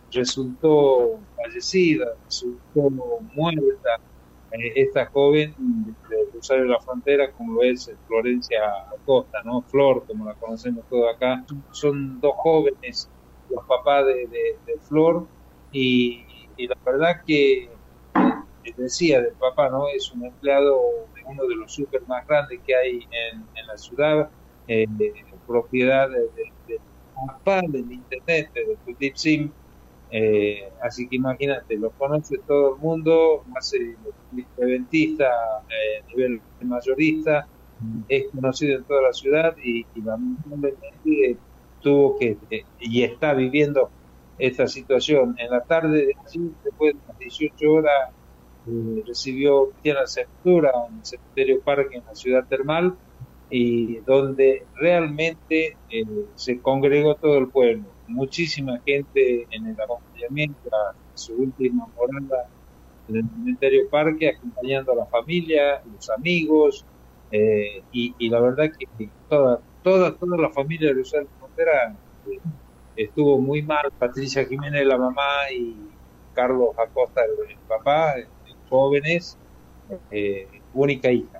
resultó fallecida, resultó muerta esta joven de Rosario de la Frontera, como lo es Florencia Acosta, ¿no? Flor, como la conocemos todos acá. Son dos jóvenes, los papás de Flor, y, y la verdad que, decía del papá, ¿no? Es un empleado de uno de los súper más grandes que hay en la ciudad, propiedad del papá, del intendente, de Deep Sim. Así que imagínate, lo conoce todo el mundo, hace eventista a nivel mayorista, es conocido en toda la ciudad y lamentablemente tuvo y está viviendo esta situación. En la tarde de ayer, después de las 18 horas, recibió cristiana sepultura en el cementerio Parque en la ciudad termal y donde realmente se congregó todo el pueblo, muchísima gente en el acompañamiento a su última morada en el cementerio Parque, acompañando a la familia, los amigos, y la verdad que toda la familia de Luzán Frontera eh, estuvo muy mal. Patricia Jiménez, la mamá, y Carlos Acosta, el papá, jóvenes, única hija.